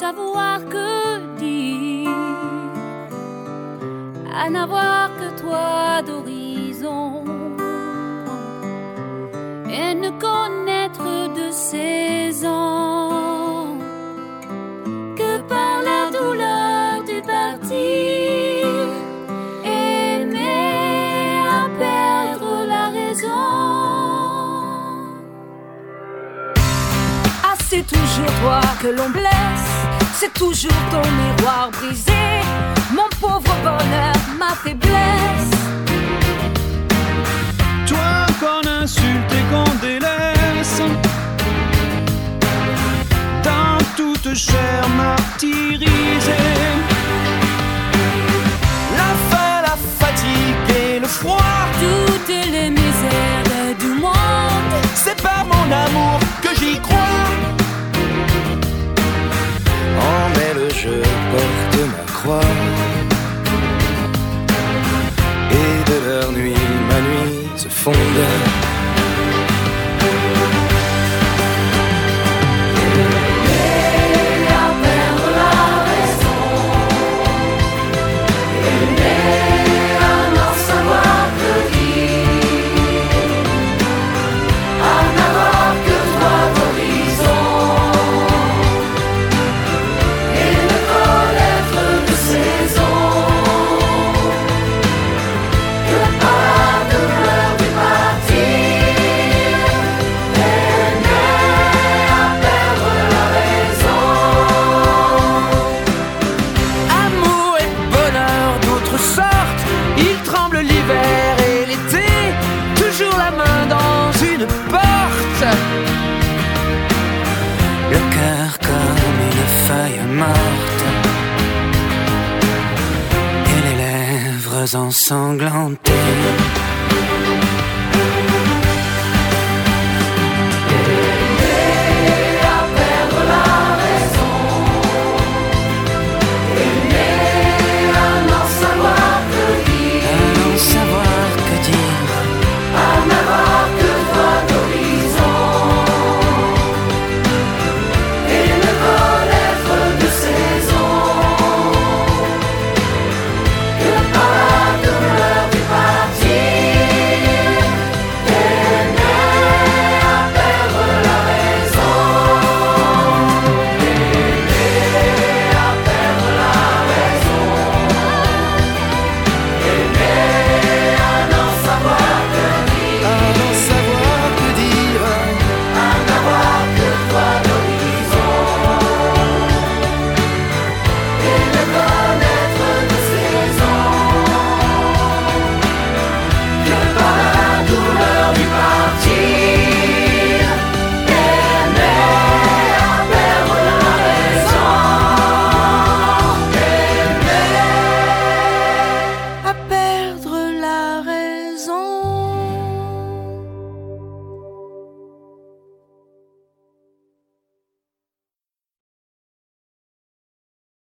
savoir que dire, à n'avoir que toi d'horizon, et ne connaître de saison que par la douleur du partir, aimer à perdre la raison. Ah, c'est toujours toi que l'on blesse, c'est toujours ton miroir brisé, mon pauvre bonheur, ma faiblesse. Toi qu'on insulte et qu'on délaisse, dans toute chair martyrisée. La faim, la fatigue et le froid, toutes les misères du monde, c'est par mon amour que j'y crois. En elle je porte ma croix, et de leur nuit ma nuit se fonde. Ensanglantées.